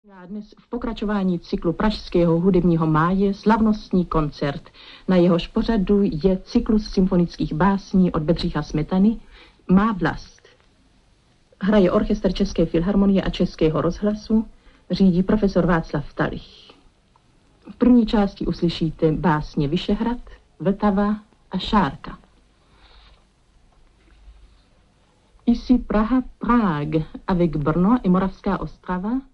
Dnes v pokračování cyklu Pražského hudebního máje slavnostní koncert. Na jehož pořadu je cyklus symfonických básní od Bedřicha Smetany Má vlast. Hraje orchestr České filharmonie a Českého rozhlasu, řídí profesor Václav Talich. V první části uslyšíte básně Vyšehrad, Vltava a Šárka. Ici Praha, Prague, avec Brno i Moravská Ostrava,